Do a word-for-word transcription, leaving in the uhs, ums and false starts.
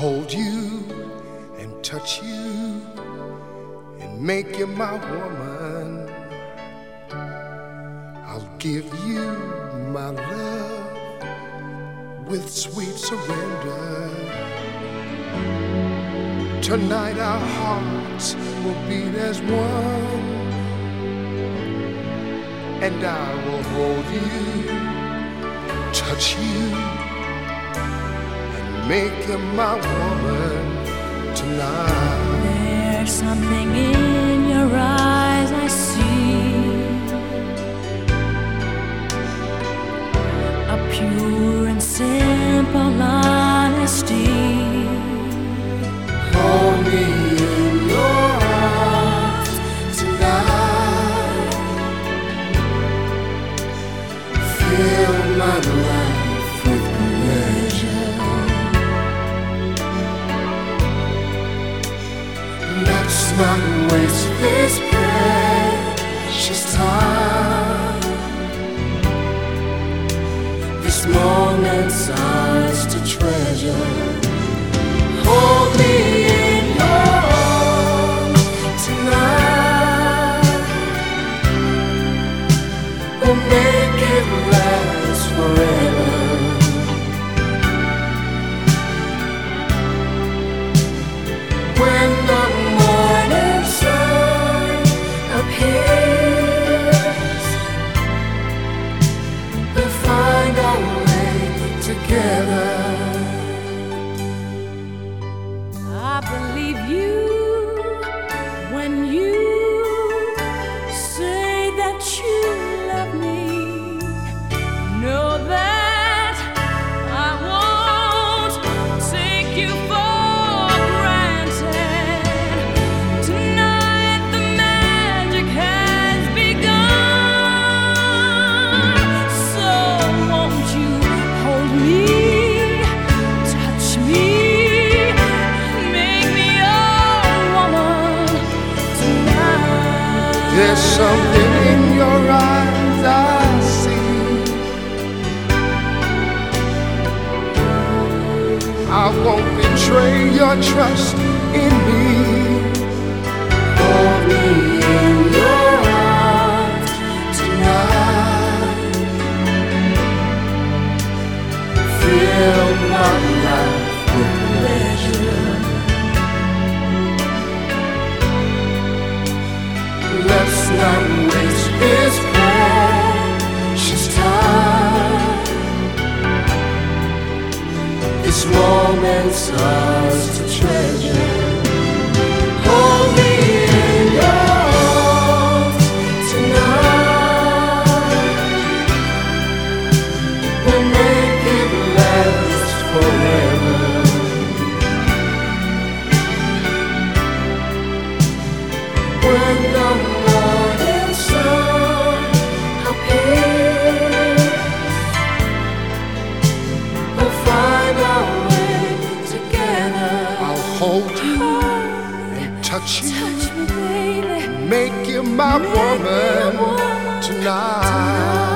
hold you and touch you and make you my woman. I'll give you my love with sweet surrender. Tonight our hearts will beat as one, and I will hold you, touch you, and make you my woman tonight. There's something in your eyes I see, a pure and simple honesty. Hold me in your arms tonight. Fill my life with pleasure. Let's not waste this precious time. This moment's ours to treasure. Hold me in your arms tonight. We'll make it last forever. When the morning sun appears, we'll find our way together. I believe you when you say that you love me. Know that I won't take you for granted. Tonight the magic has begun. So won't you hold me, touch me, there's something in your eyes I see. I won't betray your trust in me. Hold me in your arms tonight. Fill my life with pleasure. Let's not waste this precious time. This moment's ours to treasure. Hold me in your arms tonight. We'll make it last forever. When the morning sun appears, we'll find our way together. I'll hold you and touch you, Touch me, baby. make you my Make me woman a woman tonight.